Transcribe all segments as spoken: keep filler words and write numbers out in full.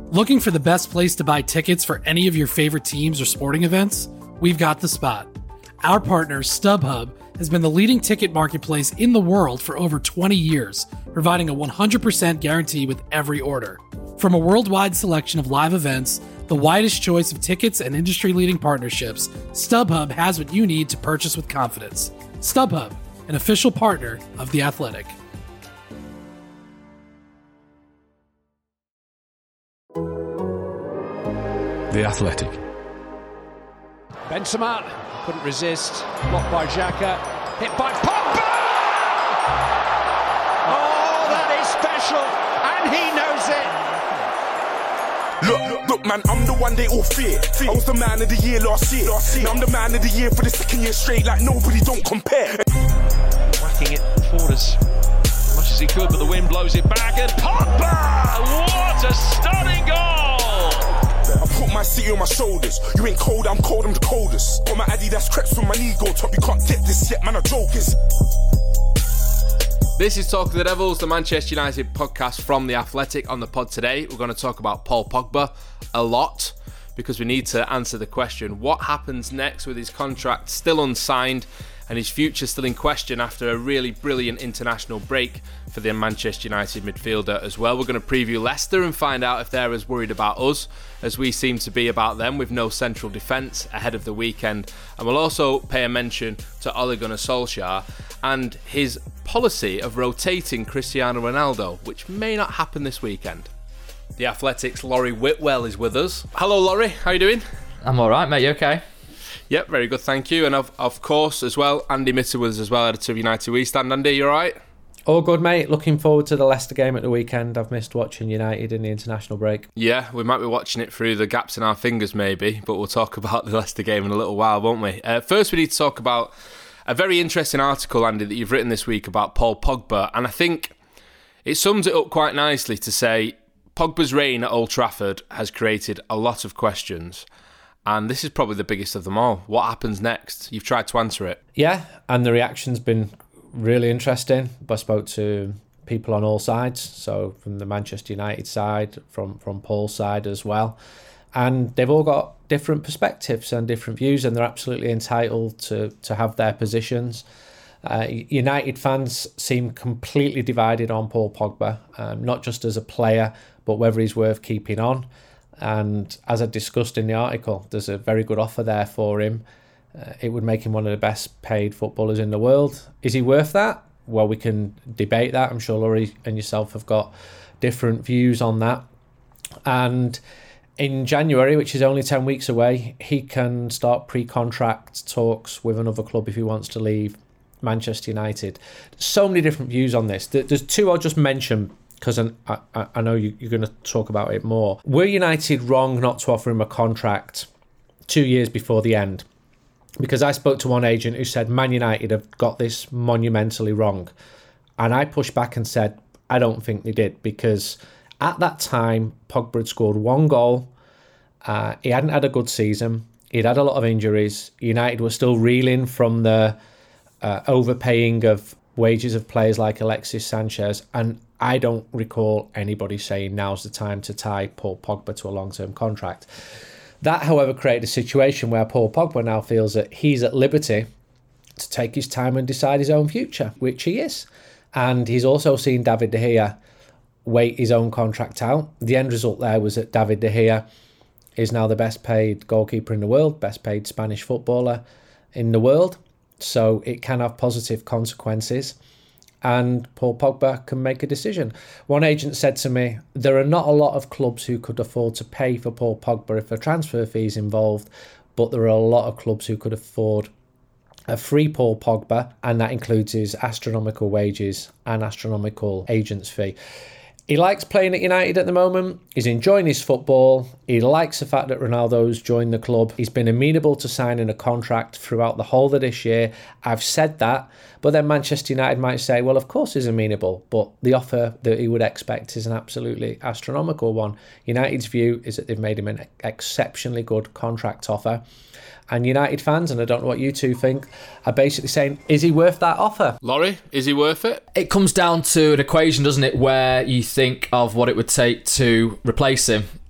Looking for the best place to buy tickets for any of your favorite teams or sporting events? We've got the spot. Our partner, StubHub, has been the leading ticket marketplace in the world for over twenty years, providing a one hundred percent guarantee with every order. From a worldwide selection of live events, the widest choice of tickets and industry-leading partnerships, StubHub has what you need to purchase with confidence. StubHub, an official partner of The Athletic. The Athletic. Benzema couldn't resist. Blocked by Xhaka. Hit by Pogba! Oh, that is special, and he knows it. Look, look, look, man, I'm the one they all fear. I was the man of the year last year. Now I'm the man of the year for the second year straight, like nobody, don't compare. Whacking it forward as much as he could, but the wind blows it back, and Pogba! What a stunning goal! I put my city on my shoulders. You ain't cold, I'm cold, I'm the coldest. Got my Adidas crepes from my knee go top. You can't get this yet, man, I'm joking. This is Talk of the Devils, the Manchester United podcast from The Athletic. On the pod today, we're going to talk about Paul Pogba a lot because we need to answer the question, what happens next with his contract still unsigned and his future still in question after a really brilliant international break for the Manchester United midfielder as well. We're going to preview Leicester and find out if they're as worried about us as we seem to be about them, with no central defence ahead of the weekend. And we'll also pay a mention to Ole Gunnar Solskjaer and his policy of rotating Cristiano Ronaldo, which may not happen this weekend. The Athletic's Laurie Whitwell is with us. Hello Laurie, how are you doing? I'm alright mate, you okay? Yep, very good, thank you. And of, of course as well, Andy Mitter with us as well, editor of United We Stand. Andy, you alright? All good, mate. Looking forward to the Leicester game at the weekend. I've missed watching United in the international break. Yeah, we might be watching it through the gaps in our fingers maybe, but we'll talk about the Leicester game in a little while, won't we? Uh, first, we need to talk about a very interesting article, Andy, that you've written this week about Paul Pogba, and I think it sums it up quite nicely to say Pogba's reign at Old Trafford has created a lot of questions, and this is probably the biggest of them all. What happens next? You've tried to answer it. Yeah, and the reaction's been really interesting. I spoke to people on all sides, so from the Manchester United side, from, from Paul's side as well, and they've all got different perspectives and different views, and they're absolutely entitled to, to have their positions. Uh, United fans seem completely divided on Paul Pogba, um, not just as a player, but whether he's worth keeping on. And as I discussed in the article, there's a very good offer there for him. Uh, it would make him one of the best paid footballers in the world. Is he worth that? Well, we can debate that. I'm sure Laurie and yourself have got different views on that. And in January, which is only ten weeks away, he can start pre-contract talks with another club if he wants to leave Manchester United. So many different views on this. There's two I'll just mention because I, I, I know you, you're going to talk about it more. Were United wrong not to offer him a contract two years before the end? Because I spoke to one agent who said Man United have got this monumentally wrong. And I pushed back and said, I don't think they did, because at that time, Pogba had scored one goal. Uh, he hadn't had a good season. He'd had a lot of injuries. United were still reeling from the uh, overpaying of wages of players like Alexis Sanchez. And I don't recall anybody saying now's the time to tie Paul Pogba to a long-term contract. That, however, created a situation where Paul Pogba now feels that he's at liberty to take his time and decide his own future, which he is. And he's also seen David De Gea wait his own contract out. The end result there was that David De Gea is now the best paid goalkeeper in the world, best paid Spanish footballer in the world. So it can have positive consequences. And Paul Pogba can make a decision. One agent said to me, there are not a lot of clubs who could afford to pay for Paul Pogba if a transfer fee is involved, but there are a lot of clubs who could afford a free Paul Pogba, and that includes his astronomical wages and astronomical agent's fee. He likes playing at United at the moment. He's enjoying his football. He likes the fact that Ronaldo's joined the club. He's been amenable to signing a contract throughout the whole of this year. I've said that. But then Manchester United might say, well, of course he's amenable, but the offer that he would expect is an absolutely astronomical one. United's view is that they've made him an exceptionally good contract offer. And United fans, and I don't know what you two think, are basically saying, is he worth that offer? Laurie, is he worth it? It comes down to an equation, doesn't it, where you think of what it would take to replace him.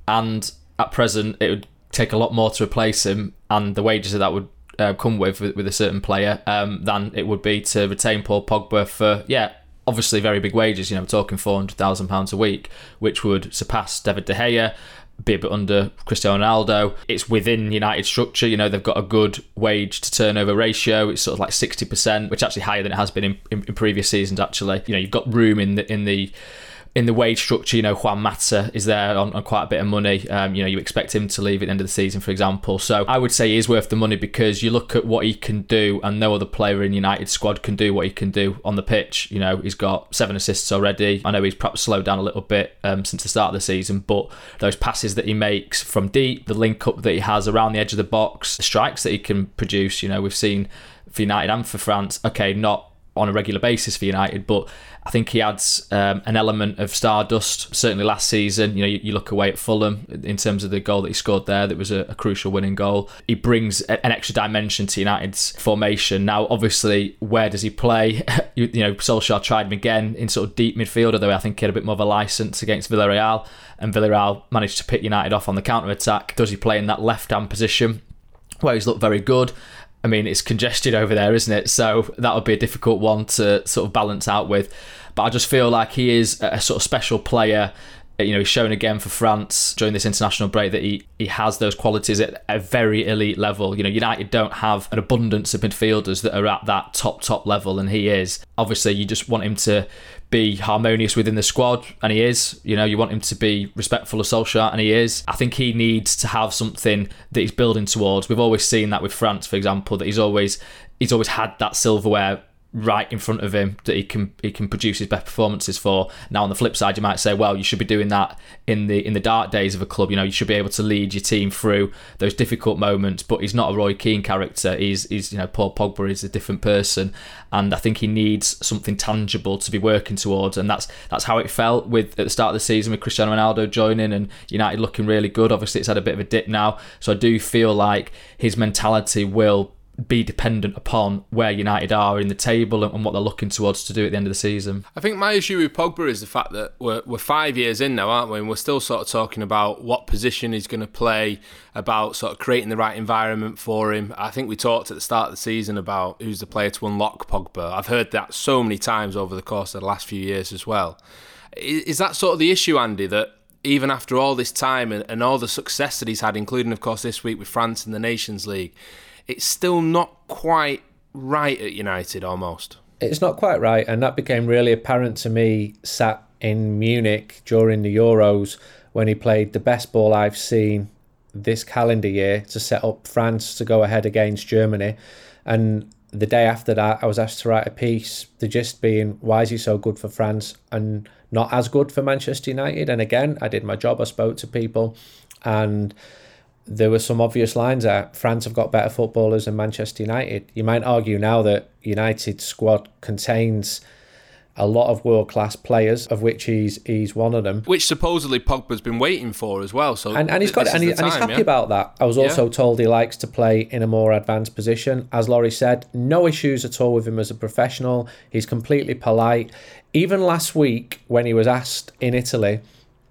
and at present it would take a lot more to replace him, and the wages that that would uh, come with, with with a certain player um, than it would be to retain Paul Pogba for, yeah, obviously very big wages. You know, we're talking four hundred thousand pounds a week, which would surpass David De Gea, be a bit under Cristiano Ronaldo. It's within United structure. You know, they've got a good wage to turnover ratio. It's sort of like sixty percent, which is actually higher than it has been in, in, in previous seasons, actually. You know, you've got room in the in the in the wage structure. You know, Juan Mata is there on, on quite a bit of money. Um, you know, you expect him to leave at the end of the season, for example. So I would say he is worth the money, because you look at what he can do, and no other player in United's squad can do what he can do on the pitch. You know, he's got seven assists already. I know he's perhaps slowed down a little bit um, since the start of the season, but those passes that he makes from deep, the link up that he has around the edge of the box, the strikes that he can produce, you know, we've seen for United and for France, okay, not on a regular basis for United, but I think he adds um, an element of stardust. Certainly last season, you know, you, you look away at Fulham in terms of the goal that he scored there, that was a, a crucial winning goal. He brings a, an extra dimension to United's formation. Now, obviously, where does he play? you, you know, Solskjaer tried him again in sort of deep midfield, although I think he had a bit more of a licence against Villarreal, and Villarreal managed to pick United off on the counter-attack. Does he play in that left-hand position where he's looked very good? I mean, it's congested over there, isn't it? So that would be a difficult one to sort of balance out with. But I just feel like he is a sort of special player. You know, he's shown again for France during this international break that he, he has those qualities at a very elite level. You know, United don't have an abundance of midfielders that are at that top, top level, and he is. Obviously, you just want him to be harmonious within the squad, and he is. You know, you want him to be respectful of Solskjaer, and he is. I think he needs to have something that he's building towards. We've always seen that with France, for example, that he's always he's always had that silverware right in front of him that he can he can produce his best performances for. Now, on the flip side, you might say, well, you should be doing that in the in the dark days of a club. You know, you should be able to lead your team through those difficult moments. But he's not a Roy Keane character. He's he's you know, Paul Pogba is a different person, and I think he needs something tangible to be working towards. And that's that's how it felt with at the start of the season with Cristiano Ronaldo joining and United looking really good. Obviously, it's had a bit of a dip now, so I do feel like his mentality will be dependent upon where United are in the table and what they're looking towards to do at the end of the season. I think my issue with Pogba is the fact that we're, we're five years in now, aren't we? And we're still sort of talking about what position he's going to play, about sort of creating the right environment for him. I think we talked at the start of the season about who's the player to unlock Pogba. I've heard that so many times over the course of the last few years as well. Is, is that sort of the issue, Andy, that even after all this time and, and all the success that he's had, including, of course, this week with France in the Nations League, it's still not quite right at United almost? It's not quite right, and that became really apparent to me sat in Munich during the Euros when he played the best ball I've seen this calendar year to set up France to go ahead against Germany. And the day after that, I was asked to write a piece, the gist being, why is he so good for France and not as good for Manchester United? And again, I did my job, I spoke to people, and there were some obvious lines there. France have got better footballers than Manchester United. You might argue now that United's squad contains a lot of world-class players, of which he's he's one of them. Which supposedly Pogba's been waiting for as well. So and, and he's got it, and, he, time, and he's happy yeah? about that. I was also yeah. told he likes to play in a more advanced position. As Laurie said, no issues at all with him as a professional. He's completely polite. Even last week, when he was asked in Italy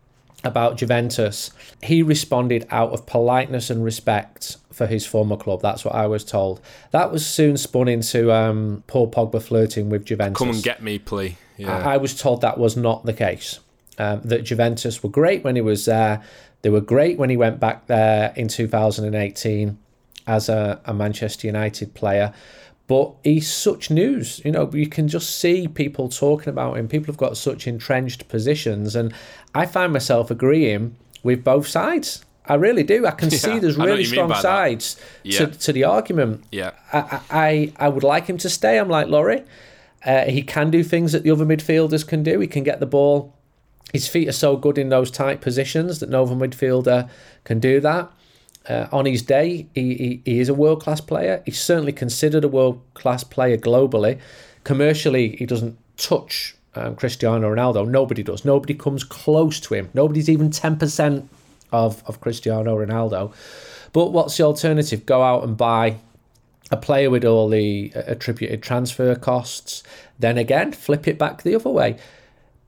about Juventus, he responded out of politeness and respect for his former club. That's what I was told. That was soon spun into um, Paul Pogba flirting with Juventus. Come and get me, plea. Yeah. I, I was told that was not the case. Um, that Juventus were great when he was there. They were great when he went back there in two thousand eighteen as a, a Manchester United player. But he's such news, you know, you can just see people talking about him. People have got such entrenched positions, and I find myself agreeing with both sides. I really do. I can yeah, see there's really strong sides yeah. to, to the argument. Yeah, I, I I would like him to stay. I'm like Laurie. Uh, he can do things that the other midfielders can do. He can get the ball. His feet are so good in those tight positions that no other midfielder can do that. Uh, on his day, he, he, he is a world-class player. He's certainly considered a world-class player globally. Commercially, he doesn't touch um, Cristiano Ronaldo. Nobody does. Nobody comes close to him. Nobody's even ten percent of, of Cristiano Ronaldo. But what's the alternative? Go out and buy a player with all the attributed transfer costs. Then again, flip it back the other way.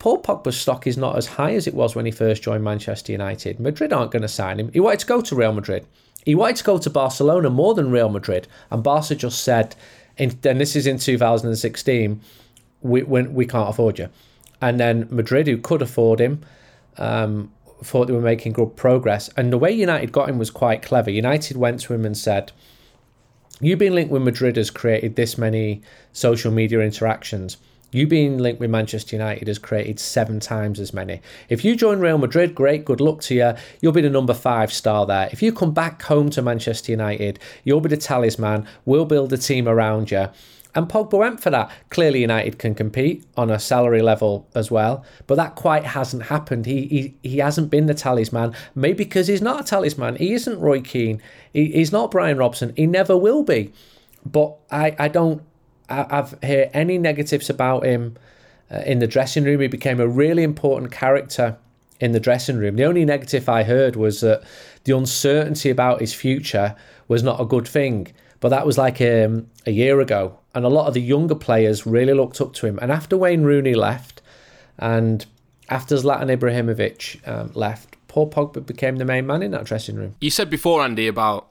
Paul Pogba's stock is not as high as it was when he first joined Manchester United. Madrid aren't going to sign him. He wanted to go to Real Madrid. He wanted to go to Barcelona more than Real Madrid. And Barca just said, and this is in two thousand sixteen, we, we, we can't afford you. And then Madrid, who could afford him, um, thought they were making good progress. And the way United got him was quite clever. United went to him and said, you being linked with Madrid has created this many social media interactions. You being linked with Manchester United has created seven times as many. If you join Real Madrid, great, good luck to you. You'll be the number five star there. If you come back home to Manchester United, you'll be the talisman. We'll build a team around you. And Pogba went for that. Clearly United can compete on a salary level as well, but that quite hasn't happened. He he, he hasn't been the talisman, maybe because he's not a talisman. He isn't Roy Keane. He, he's not Brian Robson. He never will be. But I, I don't I, I've heard any negatives about him uh, in the dressing room. He became a really important character in the dressing room. The only negative I heard was that the uncertainty about his future was not a good thing. But that was like um, a year ago. And a lot of the younger players really looked up to him. And after Wayne Rooney left and after Zlatan Ibrahimovic um, left, Paul Pogba became the main man in that dressing room. You said before, Andy, about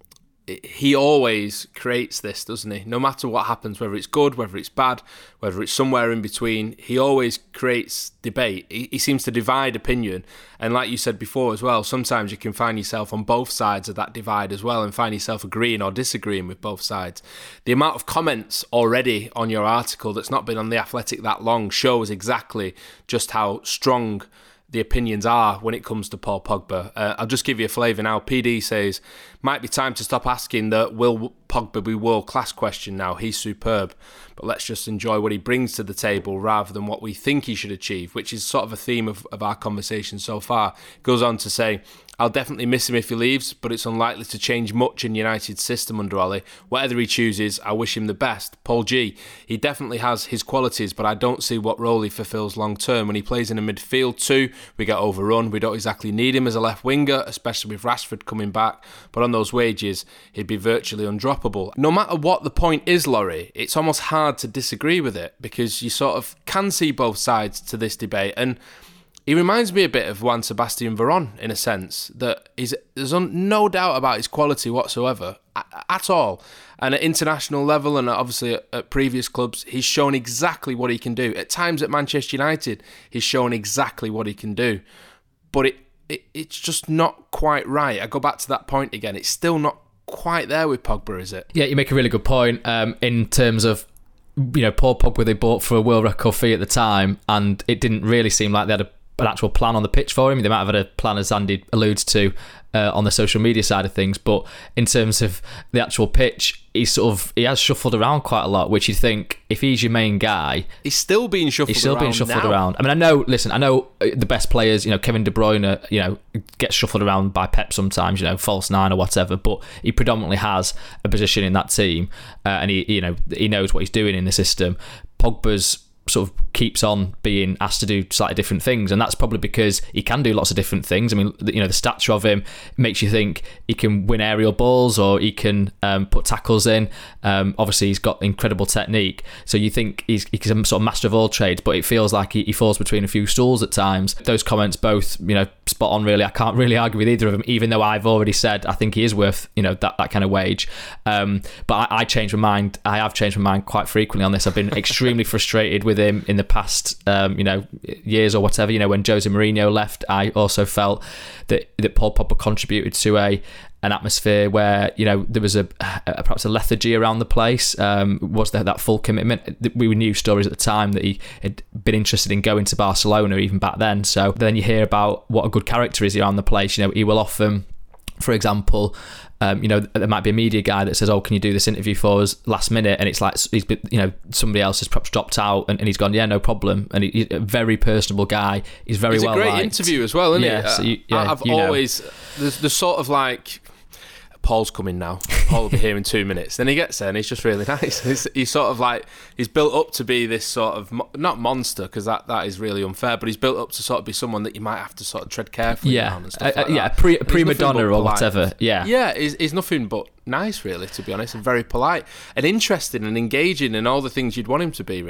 he always creates this, doesn't he? No matter what happens, whether it's good, whether it's bad, whether it's somewhere in between, he always creates debate. He, he seems to divide opinion. And like you said before as well, sometimes you can find yourself on both sides of that divide as well and find yourself agreeing or disagreeing with both sides. The amount of comments already on your article that's not been on The Athletic that long shows exactly just how strong the opinions are when it comes to Paul Pogba. Uh, I'll just give you a flavour now. P D says, might be time to stop asking the will Pogba be world class question now. He's superb, but let's just enjoy what he brings to the table rather than what we think he should achieve, which is sort of a theme of, of our conversation so far. Goes on to say, I'll definitely miss him if he leaves, but it's unlikely to change much in United's system under Ole. Whatever he chooses, I wish him the best. Paul G. He definitely has his qualities, but I don't see what role he fulfills long term. When he plays in a midfield too, we get overrun. We don't exactly need him as a left winger, especially with Rashford coming back. But on those wages, he'd be virtually undroppable. No matter what the point is, Laurie, it's almost hard to disagree with it because you sort of can see both sides to this debate. And he reminds me a bit of Juan Sebastian Veron in a sense that he's, there's no doubt about his quality whatsoever at all. And at international level and obviously at, at previous clubs, he's shown exactly what he can do. At times at Manchester United, he's shown exactly what he can do. But it, it it's just not quite right. I go back to that point again. It's still not quite there with Pogba, is it? Yeah, you make a really good point um, in terms of, you know, Paul Pogba they bought for a world record fee at the time, and it didn't really seem like they had a an actual plan on the pitch for him. They might have had a plan, as Andy alludes to, uh, on the social media side of things, but in terms of the actual pitch, he's sort of he has shuffled around quite a lot, which you think if he's your main guy, he's still being shuffled. He's still around being shuffled now. around. I mean, I know. Listen, I know the best players. You know, Kevin De Bruyne. You know, gets shuffled around by Pep sometimes. You know, false nine or whatever. But he predominantly has a position in that team, uh, and he, you know, he knows what he's doing in the system. Pogba's sort of keeps on being asked to do slightly different things, and that's probably because he can do lots of different things. I mean, you know, the stature of him makes you think he can win aerial balls or he can um, put tackles in. Um, obviously, he's got incredible technique, so you think he's, he's a sort of master of all trades, but it feels like he, he falls between a few stools at times. Those comments both, you know, spot on really. I can't really argue with either of them, even though I've already said I think he is worth, you know, that, that kind of wage. Um, but I, I changed my mind. I have changed my mind quite frequently on this. I've been extremely frustrated with him in the past, um, you know, years or whatever. You know, when Jose Mourinho left, I also felt that that Paul Pogba contributed to a an atmosphere where, you know, there was a, a perhaps a lethargy around the place. Um, was there that full commitment? We knew stories at the time that he had been interested in going to Barcelona even back then. So then you hear about what a good character is around the place. You know, he will often, for example, um, you know, there might be a media guy that says, "Oh, can you do this interview for us last minute?" And it's like he's been, you know, somebody else has perhaps dropped out, and, and he's gone, "Yeah, no problem." And he, he's a very personable guy. He's very well liked. It's a great interview as well, isn't yeah, it? So you, yeah, I've you know. always there's the sort of like. Paul's coming now. Paul will be here in two minutes. Then he gets there and he's just really nice. He's, he's sort of like, he's built up to be this sort of, not monster, because that, that is really unfair, but he's built up to sort of be someone that you might have to sort of tread carefully yeah. around and stuff uh, like yeah, that. pre, prima donna or whatever. Yeah. Yeah, he's, he's nothing but nice, really, to be honest, and very polite and interesting and engaging and all the things you'd want him to be, really.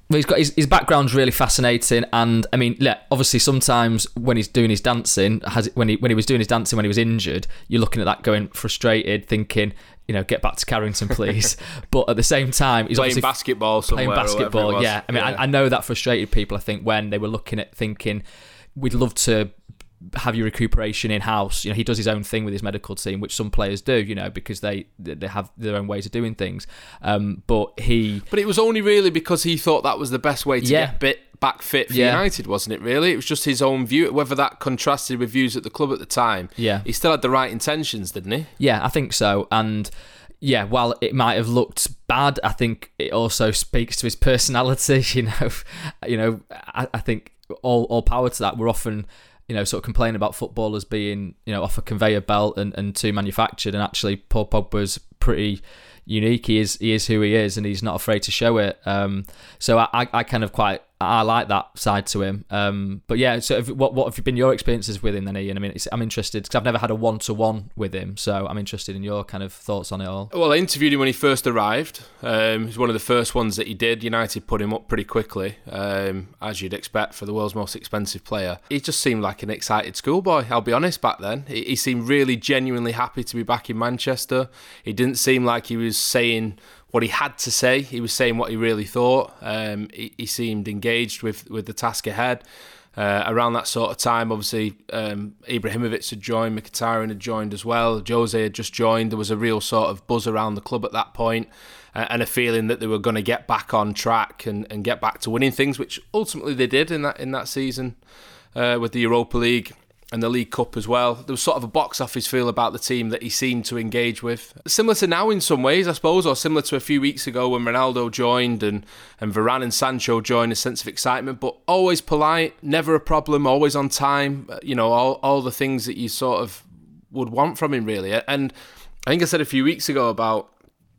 Well, he's got his, his background's really fascinating, and I mean, yeah, obviously sometimes when he's doing his dancing, has when he when he was doing his dancing when he was injured, you're looking at that going frustrated, thinking, you know, get back to Carrington, please. But at the same time, he's playing obviously basketball somewhere. Playing basketball, yeah. I mean, yeah. I, I know that frustrated people. I think when they were looking at thinking, we'd love to have your recuperation in house. You know, he does his own thing with his medical team, which some players do, you know, because they they have their own ways of doing things. Um, but he, but it was only really because he thought that was the best way to yeah. get bit back fit for yeah. United, wasn't it? Really, it was just his own view. Whether that contrasted with views at the club at the time, yeah, he still had the right intentions, didn't he? Yeah, I think so. And yeah, while it might have looked bad, I think it also speaks to his personality. You know, you know, I, I think all all power to that. We're often, you know, sort of complaining about footballers being, you know, off a conveyor belt and, and too manufactured, and actually Paul Pogba's pretty unique. He is he is who he is, and he's not afraid to show it. Um, so I, I, I kind of quite I like that side to him. Um, but yeah, so if, what what have been your experiences with him then, Ian? I mean, it's, I'm interested because I've never had a one to one with him, so I'm interested in your kind of thoughts on it all. Well, I interviewed him when he first arrived. Um, he was one of the first ones that he did. United put him up pretty quickly, um, as you'd expect for the world's most expensive player. He just seemed like an excited schoolboy, I'll be honest, back then. He, he seemed really genuinely happy to be back in Manchester. He didn't seem like he was saying what he had to say. He was saying what he really thought. Um, he, he seemed engaged with, with the task ahead. Uh, around that sort of time, obviously, um, Ibrahimovic had joined, Mkhitaryan had joined as well, Jose had just joined. There was a real sort of buzz around the club at that point, uh, and a feeling that they were going to get back on track and, and get back to winning things, which ultimately they did in that in that season uh, with the Europa League and the League Cup as well. There was sort of a box office feel about the team that he seemed to engage with. Similar to now in some ways, I suppose, or similar to a few weeks ago when Ronaldo joined and, and Varane and Sancho joined, a sense of excitement, but always polite, never a problem, always on time, you know, all, all the things that you sort of would want from him, really. And I think I said a few weeks ago about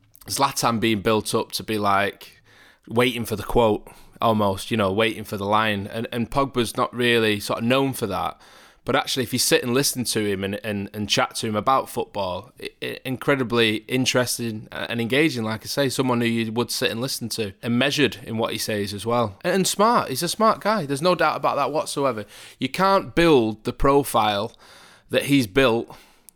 Zlatan being built up to be like waiting for the quote, almost, you know, waiting for the line. And, and Pogba's not really sort of known for that. But actually, if you sit and listen to him and, and, and chat to him about football, it, it, incredibly interesting and engaging, like I say, someone who you would sit and listen to, and measured in what he says as well. And, and smart. He's a smart guy. There's no doubt about that whatsoever. You can't build the profile that he's built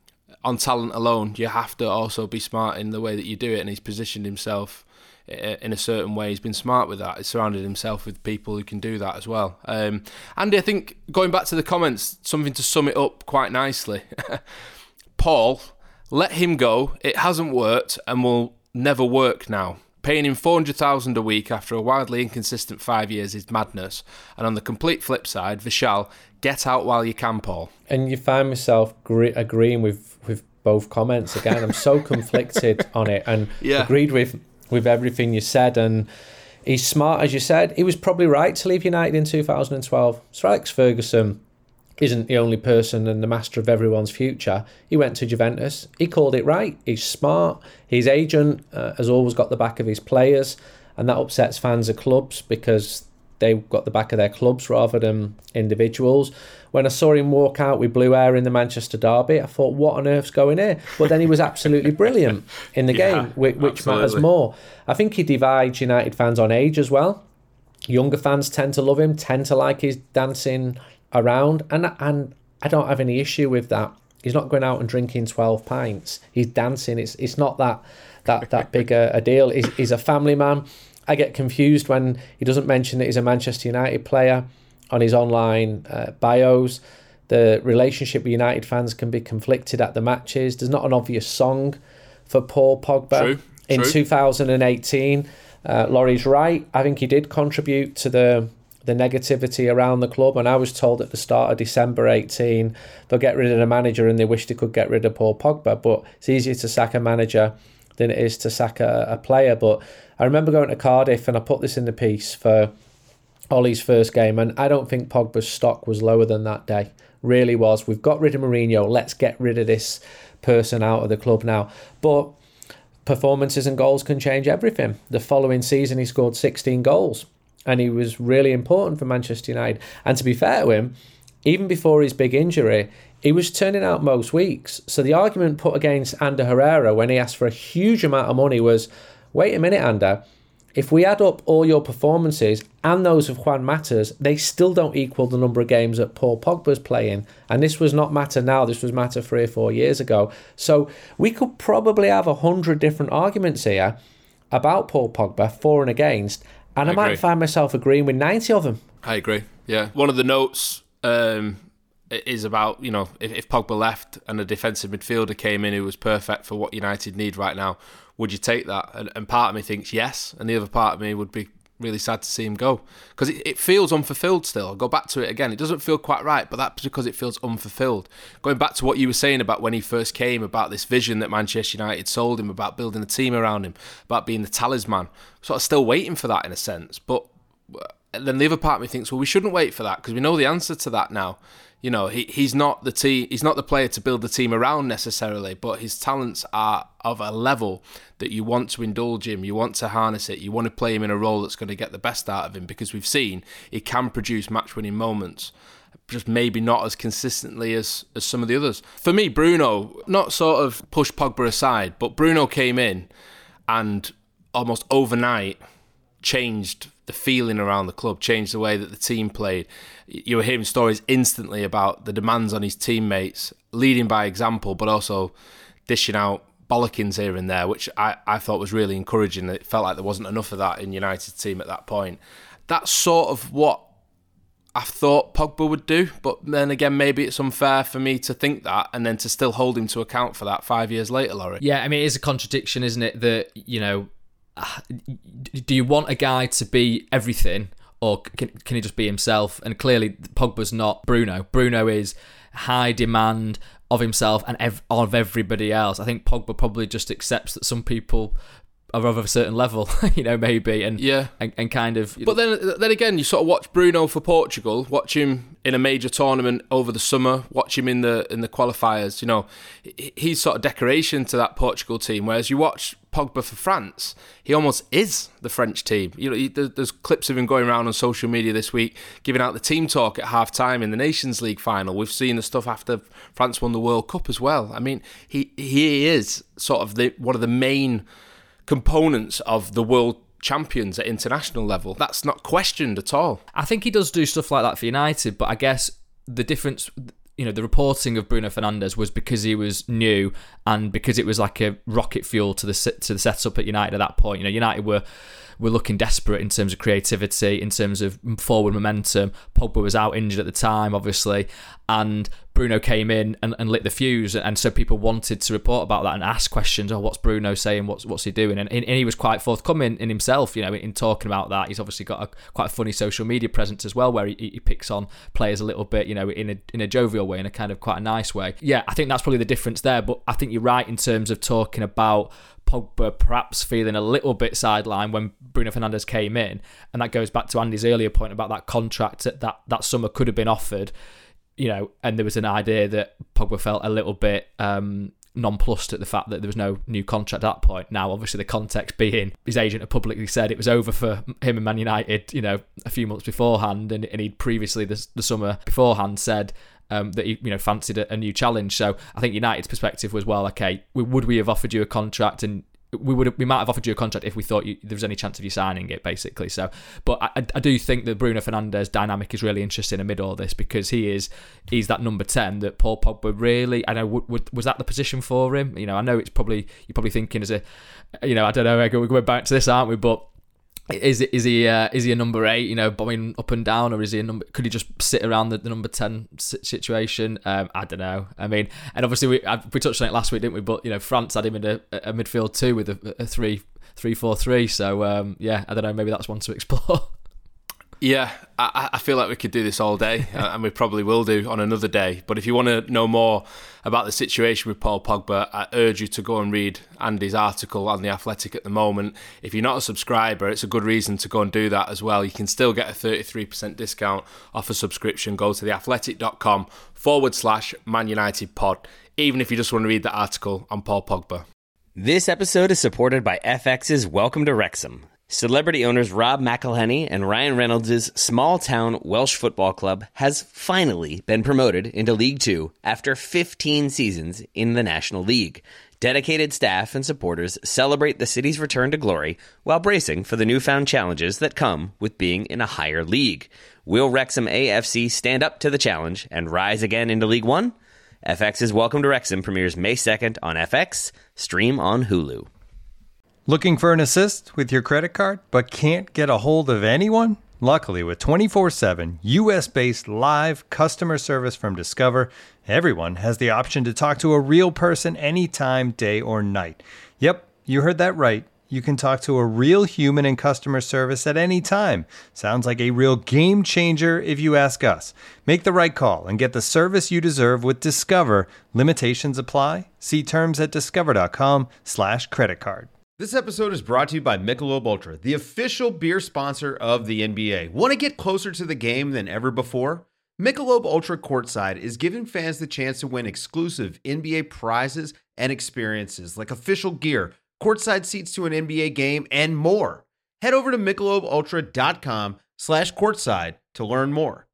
on talent alone. You have to also be smart in the way that you do it, and he's positioned himself in a certain way. He's been smart with that. He's surrounded himself with people who can do that as well. Um, Andy, I think going back to the comments, something to sum it up quite nicely. Paul, let him go. It hasn't worked and will never work now. Paying him four hundred thousand dollars a week after a wildly inconsistent five years is madness. And on the complete flip side, Vishal, get out while you can, Paul. And you find myself gre- agreeing with, with both comments again. I'm so conflicted on it, and yeah. agreed with with everything you said. And he's smart, as you said. He was probably right to leave United in two thousand twelve. Sir Alex Ferguson isn't the only person and the master of everyone's future. He went to Juventus. He called it right. He's smart. His agent uh, has always got the back of his players, and that upsets fans of clubs because they've got the back of their clubs rather than individuals. When I saw him walk out with blue hair in the Manchester derby, I thought, what on earth's going here? But then he was absolutely brilliant in the yeah, game, which, which absolutely. matters more. I think he divides United fans on age as well. Younger fans tend to love him, tend to like his dancing around, and and I don't have any issue with that. He's not going out and drinking twelve pints. He's dancing. It's it's not that that that big a, a deal. He's, he's a family man. I get confused when he doesn't mention that he's a Manchester United player on his online uh, bios. The relationship with United fans can be conflicted at the matches. There's not an obvious song for Paul Pogba. True, in true. two thousand eighteen. Uh, Laurie's right. I think he did contribute to the the negativity around the club, and I was told at the start of December eighteen they'll get rid of the manager and they wish they could get rid of Paul Pogba, but it's easier to sack a manager than it is to sack a, a player. But I remember going to Cardiff, and I put this in the piece for Ollie's first game, and I don't think Pogba's stock was lower than that day. Really was. We've got rid of Mourinho, let's get rid of this person out of the club now. But performances and goals can change everything. The following season he scored sixteen goals, and he was really important for Manchester United. And to be fair to him, even before his big injury, he was turning out most weeks. So the argument put against Ander Herrera when he asked for a huge amount of money was, wait a minute, Ander, If we add up all your performances and those of Juan Mata's, they still don't equal the number of games that Paul Pogba's playing. And this was not Mata now, this was Mata three or four years ago. So we could probably have a hundred different arguments here about Paul Pogba, for and against, and I, I might find myself agreeing with ninety of them. I agree, yeah. One of the notes um, is about, you know, if, if Pogba left and a defensive midfielder came in who was perfect for what United need right now, would you take that? And, and part of me thinks yes, and the other part of me would be really sad to see him go, because it, it feels unfulfilled still. I'll go back to it again. It doesn't feel quite right, but that's because it feels unfulfilled. Going back to what you were saying about when he first came, about this vision that Manchester United sold him, about building a team around him, about being the talisman, sort of still waiting for that in a sense. But then the other part of me thinks, well, we shouldn't wait for that, because we know the answer to that now. You know, he he's not the team, he's not the player to build the team around necessarily, but his talents are of a level that you want to indulge him, you want to harness it, you want to play him in a role that's going to get the best out of him, because we've seen he can produce match-winning moments, just maybe not as consistently as, as some of the others. For me, Bruno, not sort of push Pogba aside, but Bruno came in and almost overnight changed the feeling around the club, changed the way that the team played. You were hearing stories instantly about the demands on his teammates, leading by example, but also dishing out bollockings here and there, which I, I thought was really encouraging. It felt like there wasn't enough of that in United's team at that point. That's sort of what I thought Pogba would do, but then again, maybe it's unfair for me to think that and then to still hold him to account for that five years later, Laurie. Yeah, I mean, it is a contradiction, isn't it, that, you know, do you want a guy to be everything, or can, can he just be himself? And clearly Pogba's not Bruno. Bruno is high demand of himself and ev- of everybody else. I think Pogba probably just accepts that some people are of a certain level, you know, maybe, and yeah, and, and kind of. But then, then again, you sort of watch Bruno for Portugal, watch him in a major tournament over the summer, watch him in the in the qualifiers. You know, he's sort of decoration to that Portugal team. Whereas you watch Pogba for France, he almost is the French team. You know, he, there's clips of him going around on social media this week, giving out the team talk at half time in the Nations League final. We've seen the stuff after France won the World Cup as well. I mean, he he is sort of the one of the main components of the world champions at international level. That's not questioned at all. I think he does do stuff like that for United, but I guess the difference, you know, the reporting of Bruno Fernandes was because he was new and because it was like a rocket fuel to the to the setup at United at that point. You know, United were were looking desperate in terms of creativity, in terms of forward momentum. Pogba was out injured at the time, obviously, and Bruno came in and, and lit the fuse, and so people wanted to report about that and ask questions. Oh, what's Bruno saying? What's what's he doing? And, and he was quite forthcoming in himself, you know, in talking about that. He's obviously got a quite a funny social media presence as well, where he, he picks on players a little bit, you know, in a in a jovial way, in a kind of quite a nice way. Yeah, I think that's probably the difference there. But I think you're right in terms of talking about Pogba perhaps feeling a little bit sidelined when Bruno Fernandes came in, and that goes back to Andy's earlier point about that contract that that, that summer could have been offered, you know, and there was an idea that Pogba felt a little bit um, nonplussed at the fact that there was no new contract at that point. Now, obviously, the context being his agent had publicly said it was over for him and Man United, you know, a few months beforehand, and, and he'd previously the, the summer beforehand said Um, that he, you know, fancied a, a new challenge. So I think United's perspective was, well, okay, would we have offered you a contract, and we would have, we might have offered you a contract if we thought you, there was any chance of you signing it, basically. So, but I, I do think that Bruno Fernandes' dynamic is really interesting amid all this, because he is he's that number ten that Paul Pogba really. I know would, would, was that the position for him? You know, I know it's probably you're probably thinking as a, you know, I don't know, we're going back to this, aren't we? But Is it is he uh, is he a number eight? You know, bombing up and down, or is he a number? Could he just sit around the, the number ten situation? Um, I don't know. I mean, and obviously we we touched on it last week, didn't we? But you know, France had him in a, a midfield too with a, a three three four three. So um, yeah, I don't know. Maybe that's one to explore. Yeah, I, I feel like we could do this all day, and we probably will do on another day. But if you want to know more about the situation with Paul Pogba, I urge you to go and read Andy's article on The Athletic at the moment. If you're not a subscriber, it's a good reason to go and do that as well. You can still get a thirty-three percent discount off a subscription. Go to theathletic.com forward slash Man United pod, even if you just want to read the article on Paul Pogba. This episode is supported by F X's Welcome to Wrexham. Celebrity owners Rob McElhenney and Ryan Reynolds' small-town Welsh football club has finally been promoted into League Two after fifteen seasons in the National League. Dedicated staff and supporters celebrate the city's return to glory while bracing for the newfound challenges that come with being in a higher league. Will Wrexham A F C stand up to the challenge and rise again into League One? F X's Welcome to Wrexham premieres May second on F X, stream on Hulu. Looking for an assist with your credit card, but can't get a hold of anyone? Luckily, with twenty-four seven U S-based live customer service from Discover, everyone has the option to talk to a real person anytime, day or night. Yep, you heard that right. You can talk to a real human in customer service at any time. Sounds like a real game changer if you ask us. Make the right call and get the service you deserve with Discover. Limitations apply. See terms at discover.com slash credit card. This episode is brought to you by Michelob Ultra, the official beer sponsor of the N B A. Want to get closer to the game than ever before? Michelob Ultra Courtside is giving fans the chance to win exclusive N B A prizes and experiences like official gear, courtside seats to an N B A game, and more. Head over to michelobultra.com slash courtside to learn more.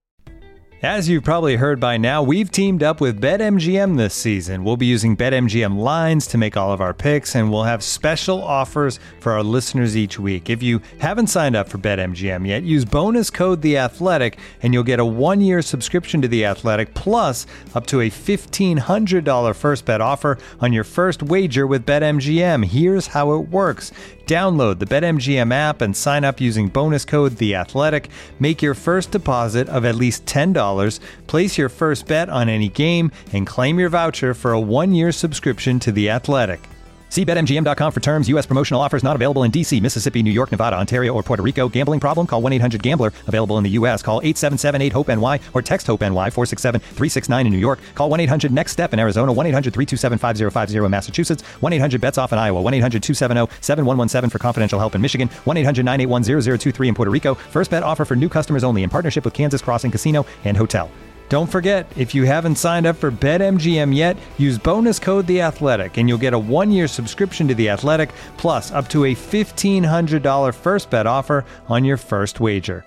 As you've probably heard by now, we've teamed up with BetMGM this season. We'll be using BetMGM lines to make all of our picks, and we'll have special offers for our listeners each week. If you haven't signed up for BetMGM yet, use bonus code The Athletic, and you'll get a one-year subscription to The Athletic, plus up to a fifteen hundred dollars first bet offer on your first wager with BetMGM. Here's how it works. Download the BetMGM app and sign up using bonus code The Athletic. Make your first deposit of at least ten dollars. Place your first bet on any game and claim your voucher for a one-year subscription to The Athletic. See Bet M G M dot com for terms. U S promotional offers not available in D C, Mississippi, New York, Nevada, Ontario, or Puerto Rico. Gambling problem? Call one eight hundred gambler. Available in the U S. Call eight seven seven eight hope N Y or text HOPE-NY four six seven three six nine in New York. Call one eight hundred next step in Arizona. one eight hundred three two seven five zero five zero in Massachusetts. one eight hundred bets off in Iowa. one eight hundred two seven zero seven one one seven for confidential help in Michigan. one eight hundred nine eight one zero zero two three in Puerto Rico. First bet offer for new customers only in partnership with Kansas Crossing Casino and Hotel. Don't forget, if you haven't signed up for BetMGM yet, use bonus code The Athletic, and you'll get a one-year subscription to The Athletic, plus up to a fifteen hundred dollars first bet offer on your first wager.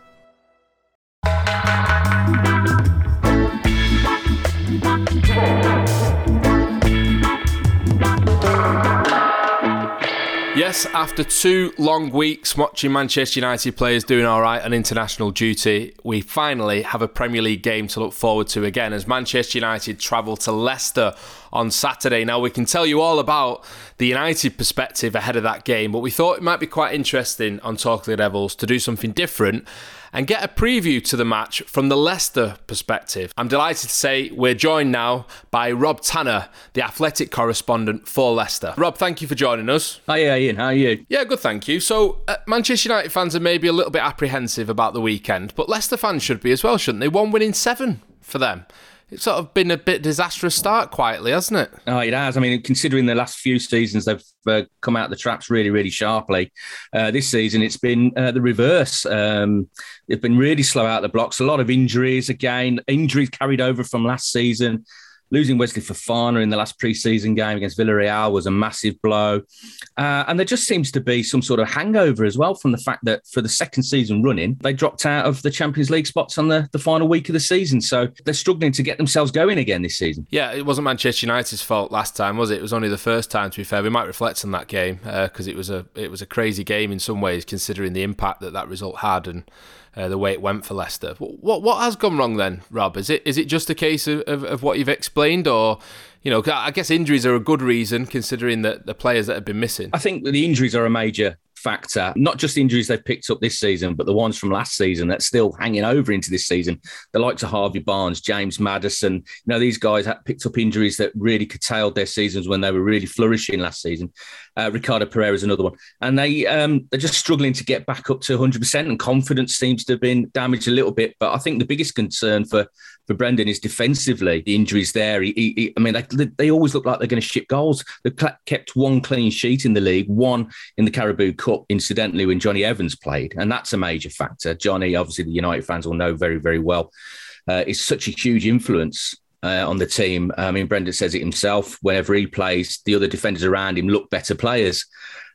Yes, after two long weeks watching Manchester United players doing all right on international duty, we finally have a Premier League game to look forward to again as Manchester United travel to Leicester on Saturday. Now, we can tell you all about the United perspective ahead of that game, but we thought it might be quite interesting on Talk of the Devils to do something different and get a preview to the match from the Leicester perspective. I'm delighted to say we're joined now by Rob Tanner, the Athletic correspondent for Leicester. Rob, thank you for joining us. Hi Ian, how are you? Yeah, good, thank you. So, uh, Manchester United fans are maybe a little bit apprehensive about the weekend, but Leicester fans should be as well, shouldn't they? One win in seven for them. It's sort of been a bit disastrous start quietly, hasn't it? Oh, it has. I mean, considering the last few seasons, they've uh, come out the traps really, really sharply. Uh, this season, it's been uh, the reverse. Um, they've been really slow out the blocks. A lot of injuries again. Injuries carried over from last season. Losing Wesley Fofana in the last pre-season game against Villarreal was a massive blow. Uh, and there just seems to be some sort of hangover as well from the fact that for the second season running, they dropped out of the Champions League spots on the, the final week of the season. So they're struggling to get themselves going again this season. Yeah, it wasn't Manchester United's fault last time, was it? It was only the first time, to be fair. We might reflect on that game because uh, it was a it was a crazy game in some ways, considering the impact that that result had and Uh, the way it went for Leicester. What what has gone wrong then, Rob? Is it is it just a case of, of, of what you've explained, or, you know, I guess injuries are a good reason considering that the players that have been missing? I think the injuries are a major factor, not just the injuries they've picked up this season, but the ones from last season that's still hanging over into this season. The likes of Harvey Barnes, James Maddison, you know, these guys have picked up injuries that really curtailed their seasons when they were really flourishing last season. Uh, Ricardo Pereira is another one. And they, um, they're just struggling to get back up to one hundred percent, and confidence seems to have been damaged a little bit. But I think the biggest concern for for Brendan is defensively, the injuries there. He, he, I mean, they, they always look like they're going to ship goals. They've kept one clean sheet in the league, one in the Carabao Cup, incidentally, when Johnny Evans played. And that's a major factor. Johnny, obviously, the United fans will know very, very well, uh, is such a huge influence uh, on the team. I mean, Brendan says it himself. Whenever he plays, the other defenders around him look better players.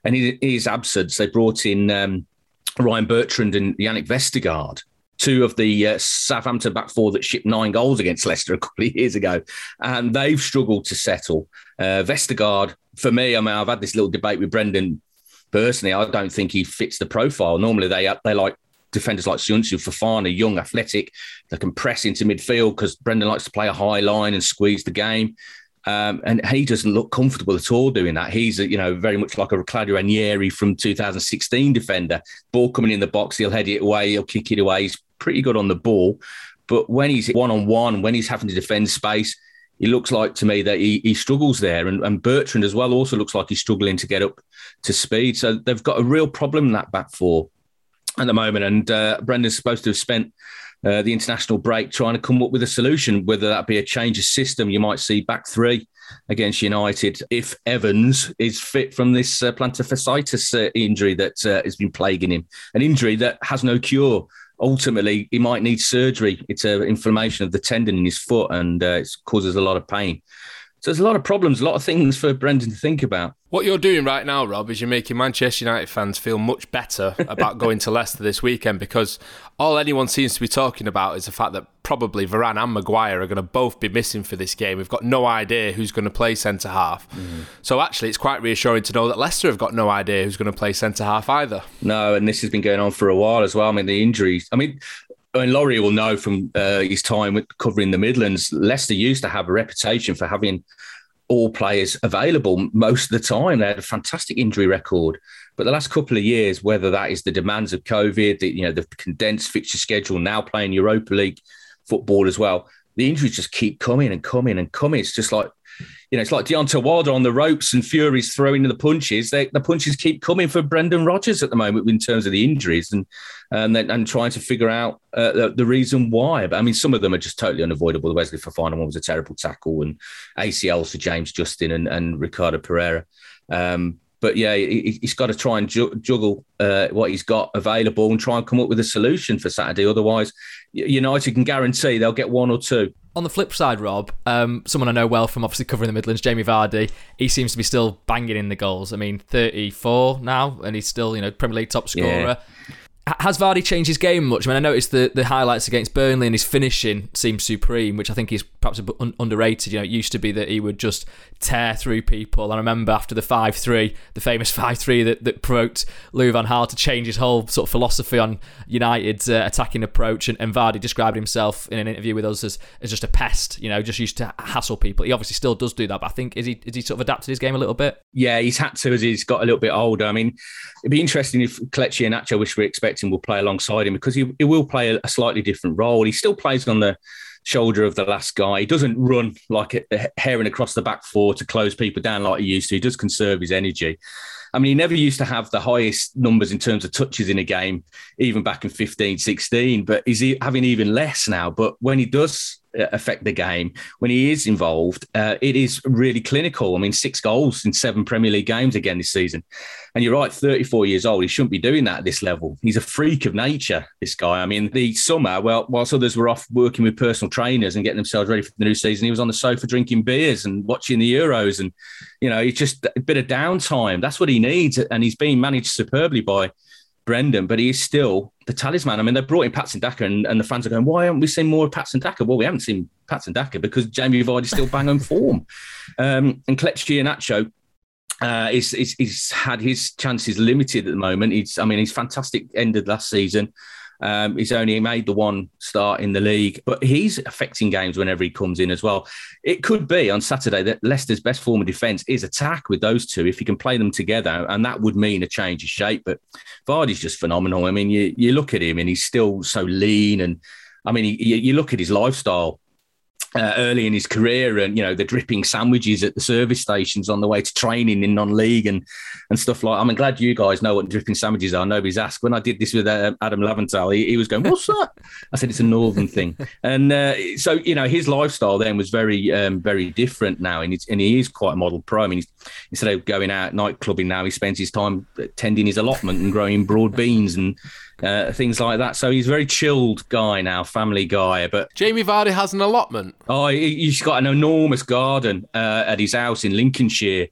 And in his absence, they brought in um, Ryan Bertrand and Yannick Vestergaard, two of the uh, Southampton back four that shipped nine goals against Leicester a couple of years ago. And they've struggled to settle. Uh, Vestergaard, for me, I mean, I've had this little debate with Brendan personally. I don't think he fits the profile. Normally, they they like defenders like Söyüncü, Fofana, young, athletic, that can press into midfield because Brendan likes to play a high line and squeeze the game. Um, and he doesn't look comfortable at all doing that. He's, a, you know, very much like a Claudio Ranieri from two thousand sixteen defender. Ball coming in the box, he'll head it away, he'll kick it away. He's pretty good on the ball. But when he's one-on-one, when he's having to defend space, it looks like to me that he, he struggles there. And, and Bertrand as well also looks like he's struggling to get up to speed. So they've got a real problem in that back four at the moment. And uh, Brendan's supposed to have spent uh, the international break trying to come up with a solution, whether that be a change of system. You might see back three against United if Evans is fit from this uh, plantar fasciitis uh, injury that uh, has been plaguing him, an injury that has no cure. Ultimately, he might need surgery. It's an inflammation of the tendon in his foot and uh, it causes a lot of pain. So there's a lot of problems, a lot of things for Brendan to think about. What you're doing right now, Rob, is you're making Manchester United fans feel much better about going to Leicester this weekend, because all anyone seems to be talking about is the fact that probably Varane and Maguire are going to both be missing for this game. We've got no idea who's going to play centre-half. Mm. So actually, it's quite reassuring to know that Leicester have got no idea who's going to play centre-half either. No, and this has been going on for a while as well. I mean, the injuries... I mean... I mean, Laurie will know from uh, his time with covering the Midlands, Leicester used to have a reputation for having all players available most of the time. They had a fantastic injury record. But the last couple of years, whether that is the demands of COVID, the, you know, the condensed fixture schedule, now playing Europa League football as well, the injuries just keep coming and coming and coming. It's just like, you know, it's like Deontay Wilder on the ropes and Fury's throwing the punches. They, the punches keep coming for Brendan Rodgers at the moment in terms of the injuries and and, then, and trying to figure out uh, the, the reason why. But I mean, some of them are just totally unavoidable. The Wesley Fofana one was a terrible tackle, and A C Ls for James Justin and, and Ricardo Pereira. Um, but yeah, he, he's got to try and ju- juggle uh, what he's got available and try and come up with a solution for Saturday. Otherwise, United can guarantee they'll get one or two. On the flip side, Rob, um, someone I know well from obviously covering the Midlands, Jamie Vardy, he seems to be still banging in the goals. I mean, thirty-four now, and he's still, you know, Premier League top scorer. Yeah. Has Vardy changed his game much? I mean, I noticed the, the highlights against Burnley and his finishing seems supreme, which I think is perhaps a bit un- underrated. You know, it used to be that he would just tear through people. I remember after the five three, the famous five three that, that provoked Louis van Gaal to change his whole sort of philosophy on United's uh, attacking approach. And, and Vardy described himself in an interview with us as, as just a pest, you know, just used to hassle people. He obviously still does do that, but I think, is he, is he sort of adapted his game a little bit? Yeah, he's had to as he's got a little bit older. I mean, it'd be interesting if Kelechi Iheanacho, which we're expecting, will play alongside him, because he, he will play a, a slightly different role. He still plays on the shoulder of the last guy. He doesn't run like a, a herring across the back four to close people down like he used to. He does conserve his energy. I mean, he never used to have the highest numbers in terms of touches in a game, even back in fifteen, sixteen, but he's having even less now. But when he does affect the game, when he is involved, uh, it is really clinical. I mean, six goals in seven Premier League games again this season. And you're right, thirty-four years old, he shouldn't be doing that at this level. He's a freak of nature, this guy. I mean, the summer, well, whilst others were off working with personal trainers and getting themselves ready for the new season, he was on the sofa drinking beers and watching the Euros. And, you know, it's just a bit of downtime. That's what he needs. And he's being managed superbly by Brendan, but he is still the talisman. I mean, they brought in Patson Daka, and, and the fans are going, why haven't we seen more of Patson Daka? Well, we haven't seen Patson Daka because Jamie Vardy's still bang on form. Um, and Kelechi Iheanacho, uh, he's, he's, he's had his chances limited at the moment. He's, I mean, he's fantastic ended last season. Um, he's only made the one start in the league, but he's affecting games whenever he comes in as well. It could be on Saturday that Leicester's best form of defence is attack with those two, if you can play them together, and that would mean a change of shape. But Vardy's just phenomenal. I mean, you, you look at him and he's still so lean, and I mean, you, you look at his lifestyle. Uh, early in his career, and you know, the dripping sandwiches at the service stations on the way to training in non-league and and stuff like. I'm glad you guys know what dripping sandwiches are. Nobody's asked. When I did this with uh, Adam Laventhal, he, he was going, "What's that?" I said, "It's a northern thing." And uh, so, you know, his lifestyle then was very, um, very different now, and, it's, and he is quite a model pro. I mean, he's, instead of going out night clubbing now, he spends his time tending his allotment and growing broad beans and uh, things like that. So he's a very chilled guy now, family guy. But Jamie Vardy has an allotment. Oh, he's got an enormous garden uh, at his house in Lincolnshire.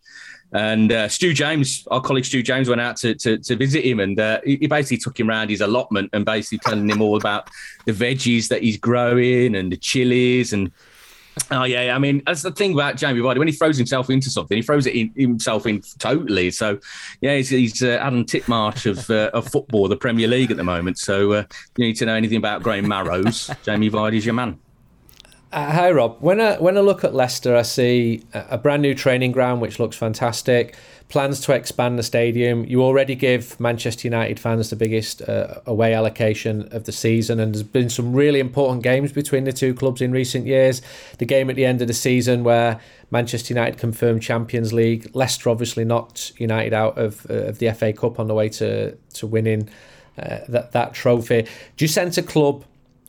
And uh, Stu James, our colleague Stu James, went out to to, to visit him, and uh, he, he basically took him around his allotment and basically telling him all about the veggies that he's growing and the chilies. And oh yeah, I mean, that's the thing about Jamie Vardy. When he throws himself into something, he throws it in, himself in totally. So yeah, he's, he's uh, Adam Titmarsh of uh, of football, the Premier League at the moment. So uh, you need to know anything about growing marrows, Jamie Vardy's your man. Uh, hi Rob. When I when I look at Leicester, I see a brand new training ground which looks fantastic. Plans to expand the stadium. You already give Manchester United fans the biggest uh, away allocation of the season, and there's been some really important games between the two clubs in recent years. The game at the end of the season where Manchester United confirmed Champions League. Leicester obviously knocked United out of uh, of the F A Cup on the way to to winning uh, that that trophy. Do you sense a club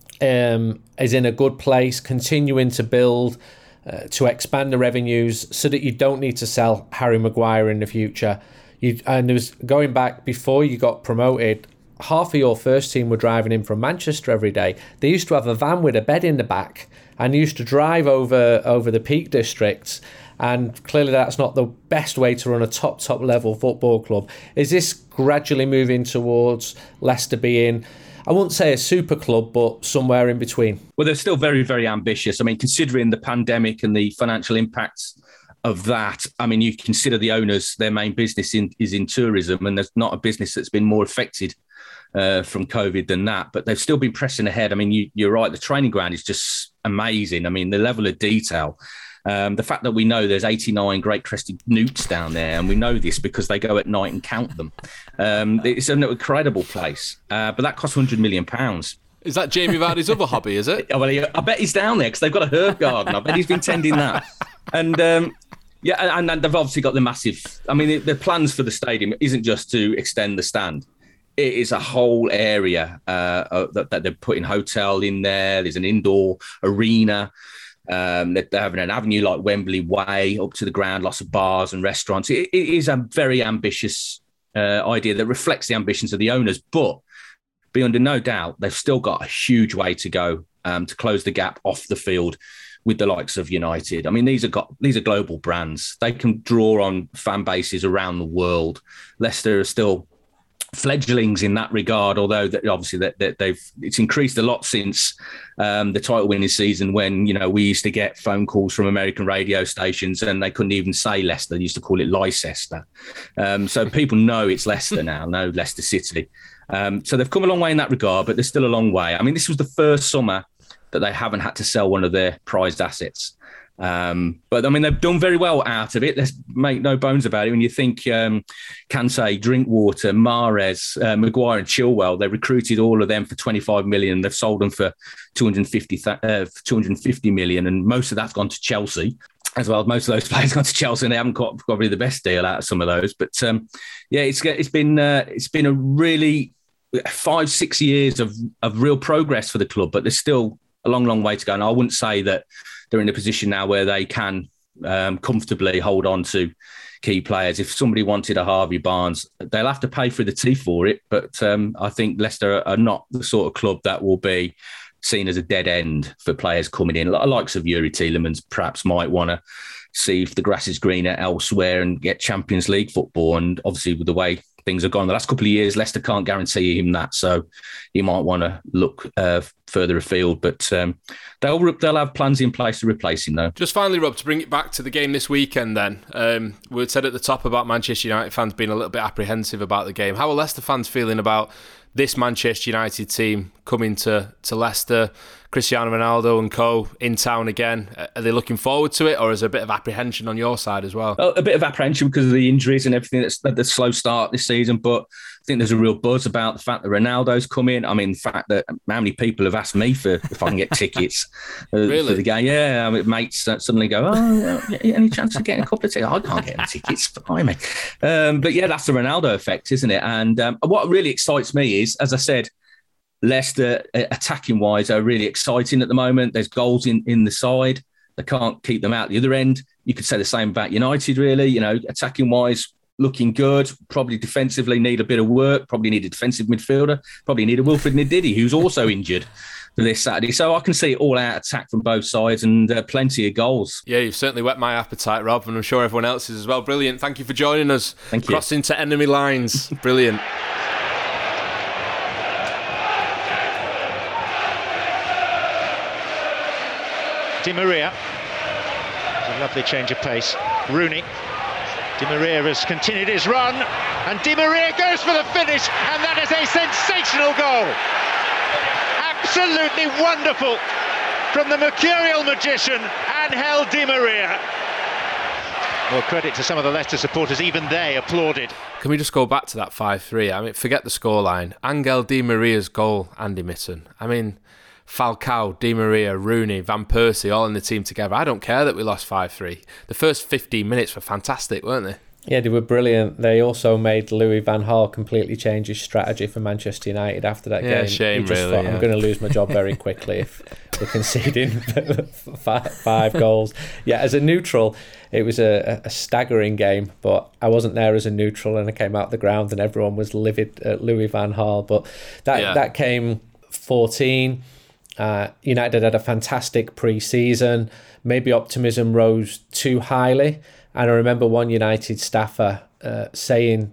Um, is in a good place, continuing to build, uh, to expand the revenues so that you don't need to sell Harry Maguire in the future? You, and it was going back before you got promoted, half of your first team were driving in from Manchester every day. They used to have a van with a bed in the back and used to drive over, over the Peak Districts. And clearly that's not the best way to run a top, top level football club. Is this gradually moving towards Leicester being, I wouldn't say a super club, but somewhere in between? Well, they're still very, very ambitious. I mean, considering the pandemic and the financial impacts of that, I mean, you consider the owners, their main business in, is in tourism, and there's not a business that's been more affected uh, from COVID than that. But they've still been pressing ahead. I mean, you, you're right, the training ground is just amazing. I mean, the level of detail. Um, the fact that we know there's eighty-nine great crested newts down there, and we know this because they go at night and count them. Um, it's an incredible place, uh, but that costs one hundred million pounds. Is that Jamie Vardy's other hobby, is it? Well, I bet he's down there because they've got a herb garden. I bet he's been tending that. And um, yeah, and, and they've obviously got the massive, I mean, the plans for the stadium isn't just to extend the stand. It is a whole area uh, that, that they're putting hotel in there. There's an indoor arena. Um, they're having an avenue like Wembley Way up to the ground, lots of bars and restaurants. It, it is a very ambitious uh, idea that reflects the ambitions of the owners, but be under no doubt, they've still got a huge way to go um, to close the gap off the field with the likes of United. I mean, these are got these are global brands. They can draw on fan bases around the world. Leicester are still fledglings in that regard, although that obviously that, that they've it's increased a lot since um, the title winning season, when you know we used to get phone calls from American radio stations and they couldn't even say Leicester, they used to call it Leicester. Um, so people know it's Leicester now, know Leicester City. Um, so they've come a long way in that regard, but there's still a long way. I mean, this was the first summer that they haven't had to sell one of their prized assets. Um, but I mean, they've done very well out of it. Let's make no bones about it. When you think um, Kansai, Drinkwater, Mahrez, uh, Maguire and Chilwell, they recruited all of them for twenty-five million. They've sold them for two hundred fifty, uh, two hundred fifty million. And most of that's gone to Chelsea as well. Most of those players gone to Chelsea, and they haven't got probably the best deal out of some of those. But um, yeah, it's it's been uh, it's been a really five, six years of, of real progress for the club, but there's still a long, long way to go. And I wouldn't say that they're in a position now where they can um, comfortably hold on to key players. If somebody wanted a Harvey Barnes, they'll have to pay for the tea for it. But um, I think Leicester are not the sort of club that will be seen as a dead end for players coming in. The likes of Yuri Tielemans perhaps might want to see if the grass is greener elsewhere and get Champions League football. And obviously with the way things have gone the last couple of years, Leicester can't guarantee him that. So he might want to look uh, further afield. But um, they'll they'll have plans in place to replace him, though. Just finally, Rob, to bring it back to the game this weekend then. Um, we said at the top about Manchester United fans being a little bit apprehensive about the game. How are Leicester fans feeling about this Manchester United team coming to, to Leicester, Cristiano Ronaldo and co in town again? Are they looking forward to it, or is there a bit of apprehension on your side as well? A bit of apprehension because of the injuries and everything. That's the slow start this season, but I think there's a real buzz about the fact that Ronaldo's come in. I mean, the fact that how many people have asked me for if I can get tickets really? for the game. Yeah, I mean, mates suddenly go, oh, any chance of getting a couple of tickets? I can't get any tickets. Fine, mate. Um, but yeah, that's the Ronaldo effect, isn't it? And um, what really excites me is, as I said, Leicester, attacking-wise, are really exciting at the moment. There's goals in, in the side. They can't keep them out the other end. You could say the same about United, really. You know, attacking-wise, looking good. Probably defensively need a bit of work. Probably need a defensive midfielder. Probably need a Wilfred Ndidi, who's also injured. for this Saturday. So I can see all-out attack from both sides and uh, plenty of goals. Yeah, you've certainly whet my appetite, Rob, and I'm sure everyone else's as well. Brilliant. Thank you for joining us. Thank you. Crossing to enemy lines. Brilliant. Di Maria. It's a lovely change of pace. Rooney. Di Maria has continued his run, and Di Maria goes for the finish, and that is a sensational goal. Absolutely wonderful from the mercurial magician, Angel Di Maria. Well, credit to some of the Leicester supporters, even they applauded. Can we just go back to that five three? I mean, forget the scoreline. Angel Di Maria's goal, Andy Mitten. I mean, Falcao, Di Maria, Rooney, Van Persie, all in the team together. I don't care that we lost five three. The first fifteen minutes were fantastic, weren't they? Yeah, they were brilliant. They also made Louis van Gaal completely change his strategy for Manchester United after that yeah, game. Shame, he just really. thought, yeah. I'm going to lose my job very quickly if we're conceding five, five goals. Yeah, as a neutral, it was a, a staggering game, but I wasn't there as a neutral, and I came out the ground and everyone was livid at Louis van Gaal. But that yeah. that came fourteen. Uh, United had a fantastic pre-season. Maybe optimism rose too highly. And I remember one United staffer uh, saying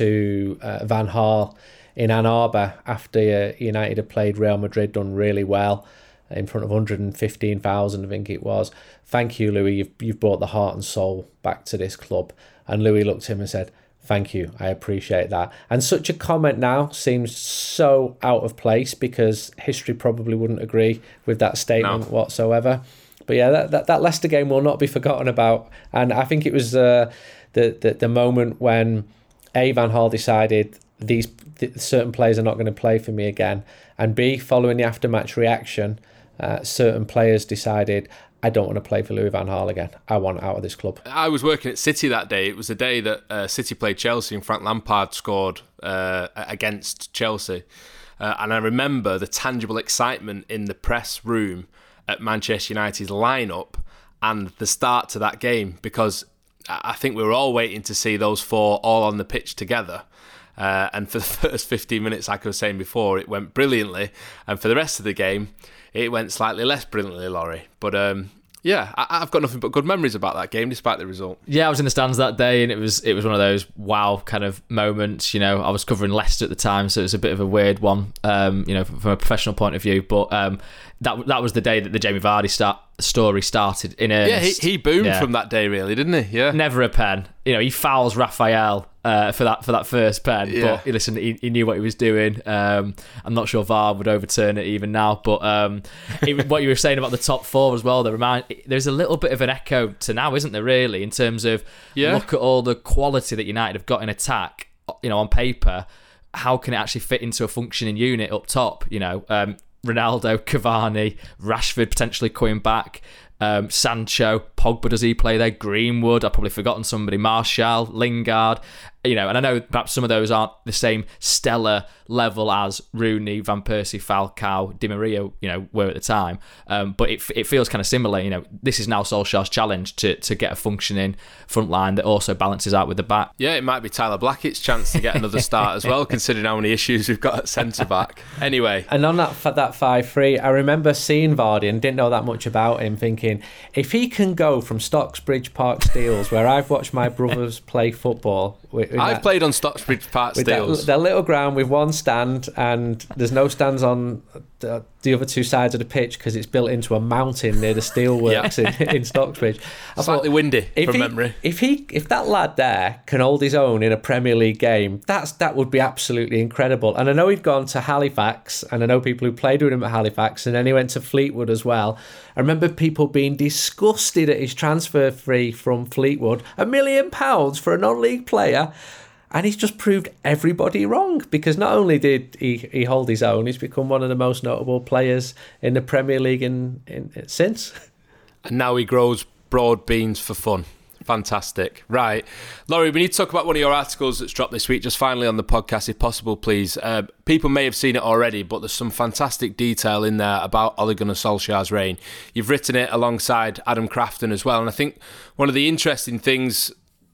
to uh, Van Gaal in Ann Arbor after uh, United had played Real Madrid, done really well in front of one hundred fifteen thousand, I think it was. Thank you, Louis. You've, you've brought the heart and soul back to this club. And Louis looked at him and said, thank you, I appreciate that. And such a comment now seems so out of place because history probably wouldn't agree with that statement No. whatsoever. But yeah, that, that that Leicester game will not be forgotten about. And I think it was uh, the, the the moment when A, Van Gaal decided these th- certain players are not going to play for me again. And B, following the after-match reaction, uh, certain players decided, I don't want to play for Louis van Gaal again. I want out of this club. I was working at City that day. It was the day that uh, City played Chelsea and Frank Lampard scored uh, against Chelsea. Uh, and I remember the tangible excitement in the press room at Manchester United's lineup and the start to that game, because I think we were all waiting to see those four all on the pitch together. Uh, and for the first fifteen minutes, like I was saying before, it went brilliantly. And for the rest of the game, it went slightly less brilliantly, Laurie. But um, yeah, I, I've got nothing but good memories about that game, despite the result. Yeah, I was in the stands that day, and it was it was one of those wow kind of moments. You know, I was covering Leicester at the time, so it was a bit of a weird one, um, you know, from a professional point of view. But um, that that was the day that the Jamie Vardy start, story started in earnest. Yeah, he, he boomed yeah. from that day, really, didn't he? Yeah, never a pen. You know, he fouls Raphael uh, for that for that first pen. Yeah. But listen, he, he knew what he was doing. Um, I'm not sure V A R would overturn it even now. But um, it, what you were saying about the top four as well, there remind there's a little bit of an echo to now, isn't there? Really, in terms of yeah. look at all the quality that United have got in attack. You know, on paper, how can it actually fit into a functioning unit up top? You know, um, Ronaldo, Cavani, Rashford potentially coming back. Um, Sancho, Pogba, does he play there? Greenwood, I've probably forgotten somebody. Martial, Lingard, you know, and I know perhaps some of those aren't the same stellar level as Rooney, Van Persie, Falcao, Di Maria, you know, were at the time. Um, but it it feels kind of similar. You know, this is now Solskjaer's challenge to to get a functioning front line that also balances out with the back. Yeah, it might be Tyler Blackett's chance to get another start as well, considering how many issues we've got at centre back. Anyway, and on that that five three, I remember seeing Vardy and didn't know that much about him, thinking if he can go from Stocksbridge Park Steels, where I've watched my brothers play football. With, with I've that, played on Stocksbridge Park Steels. That, that little ground with one stand, and there's no stands on the, the other two sides of the pitch because it's built into a mountain near the steelworks yeah. in, in Stocksbridge. I Slightly thought, windy from he, memory. If he, if that lad there can hold his own in a Premier League game, that's that would be absolutely incredible. And I know he'd gone to Halifax, and I know people who played with him at Halifax, and then he went to Fleetwood as well. I remember people being disgusted at his transfer fee from Fleetwood, a million pounds for a non-league player. And he's just proved everybody wrong, because not only did he, he hold his own, he's become one of the most notable players in the Premier League in, in, in since. And now he grows broad beans for fun. Fantastic. Right. Laurie, we need to talk about one of your articles that's dropped this week, just finally on the podcast, if possible, please. Uh, people may have seen it already, but there's some fantastic detail in there about Ole Gunnar Solskjaer's reign. You've written it alongside Adam Crafton as well, and I think one of the interesting things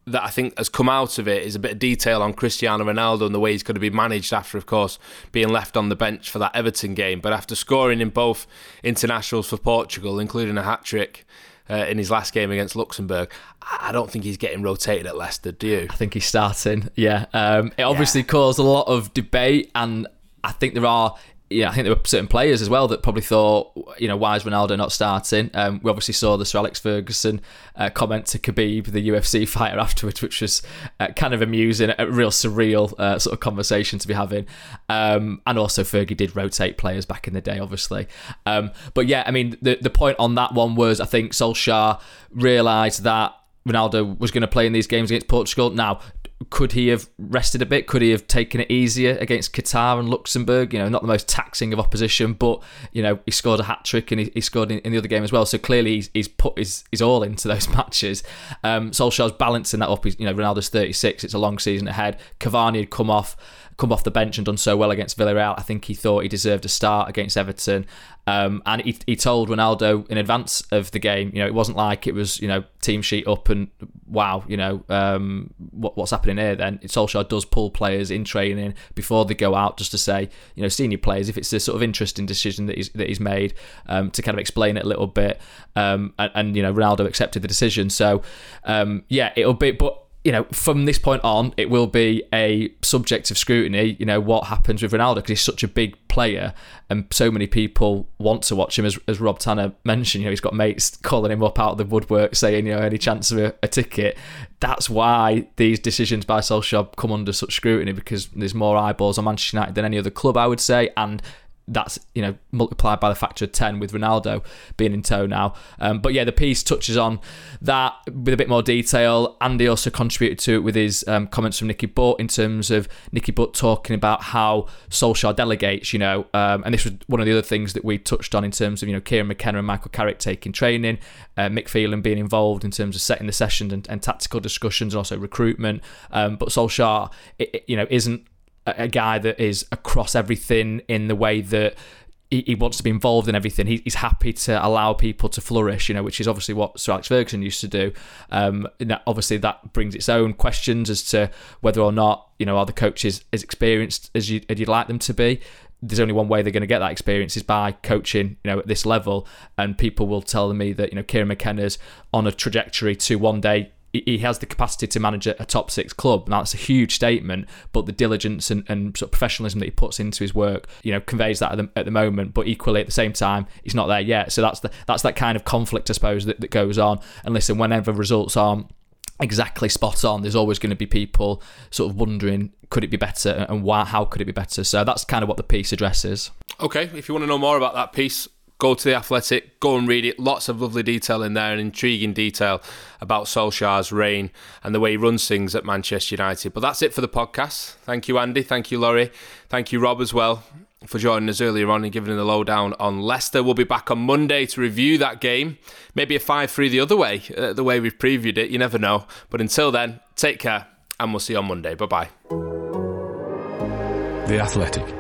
that I think has come out of it is a bit of detail on Cristiano Ronaldo and the way he's going to be managed after, of course, being left on the bench for that Everton game. But after scoring in both internationals for Portugal, including a hat-trick uh, in his last game against Luxembourg, I don't think he's getting rotated at Leicester, do you? I think he's starting, yeah. Um, it obviously yeah. caused a lot of debate, and I think there are... Yeah, I think there were certain players as well that probably thought, you know, why is Ronaldo not starting? Um, we obviously saw the Sir Alex Ferguson uh, comment to Khabib, the U F C fighter, afterwards, which was uh, kind of amusing, a real surreal uh, sort of conversation to be having. Um, and also Fergie did rotate players back in the day, obviously. Um, but yeah, I mean, the, the point on that one was I think Solskjaer realised that Ronaldo was going to play in these games against Portugal. Now, could he have rested a bit? Could he have taken it easier against Qatar and Luxembourg? You know, not the most taxing of opposition, but, you know, he scored a hat-trick and he, he scored in, in the other game as well. So clearly he's, he's put his, his all into those matches. Um, Solskjaer's balancing that up. He's, you know, Ronaldo's thirty-six. It's a long season ahead. Cavani had come off come off the bench and done so well against Villarreal. I think he thought he deserved a start against Everton. Um, and he, he told Ronaldo in advance of the game, you know, it wasn't like it was, you know, team sheet up and wow, you know, um, what, what's happening here then? Solskjaer does pull players in training before they go out just to say, you know, senior players, if it's a sort of interesting decision that he's, that he's made, um, to kind of explain it a little bit. Um, and, and, you know, Ronaldo accepted the decision. So, um, yeah, it'll be, but, you know, from this point on, it will be a subject of scrutiny, you know, what happens with Ronaldo, because he's such a big player and so many people want to watch him. As, as Rob Tanner mentioned, you know, he's got mates calling him up out of the woodwork saying, you know, any chance of a, a ticket. That's why these decisions by Solskjaer come under such scrutiny, because there's more eyeballs on Manchester United than any other club, I would say, and that's, you know, multiplied by the factor of ten with Ronaldo being in tow now. Um, but yeah, the piece touches on that with a bit more detail. Andy also contributed to it with his um, comments from Nicky Butt, in terms of Nicky Butt talking about how Solskjaer delegates, you know, um, and this was one of the other things that we touched on in terms of, you know, Kieran McKenna and Michael Carrick taking training, uh, Mick Phelan being involved in terms of setting the sessions and, and tactical discussions, and also recruitment. Um, but Solskjaer, it, it, you know, isn't a guy that is across everything in the way that he, he wants to be involved in everything. He, he's happy to allow people to flourish, you know, which is obviously what Sir Alex Ferguson used to do. Um, that obviously that brings its own questions as to whether or not, you know, are the coaches as experienced as, you, as you'd like them to be. There's only one way they're going to get that experience, is by coaching, you know, at this level. And people will tell me that, you know, Kieran McKenna's on a trajectory to one day he has the capacity to manage a top six club. Now, that's a huge statement, but the diligence and, and sort of professionalism that he puts into his work, you know, conveys that at the, at the moment. But equally, at the same time, he's not there yet. So that's the that's that kind of conflict, I suppose, that, that goes on. And listen, whenever results aren't exactly spot on, there's always going to be people sort of wondering, could it be better, and why? How could it be better? So that's kind of what the piece addresses. Okay, if you want to know more about that piece, go to The Athletic, go and read it. Lots of lovely detail in there, and intriguing detail about Solskjaer's reign and the way he runs things at Manchester United. But that's it for the podcast. Thank you, Andy. Thank you, Laurie. Thank you, Rob, as well, for joining us earlier on and giving the lowdown on Leicester. We'll be back on Monday to review that game. Maybe a five three the other way, uh, the way we've previewed it. You never know. But until then, take care, and we'll see you on Monday. Bye-bye. The Athletic.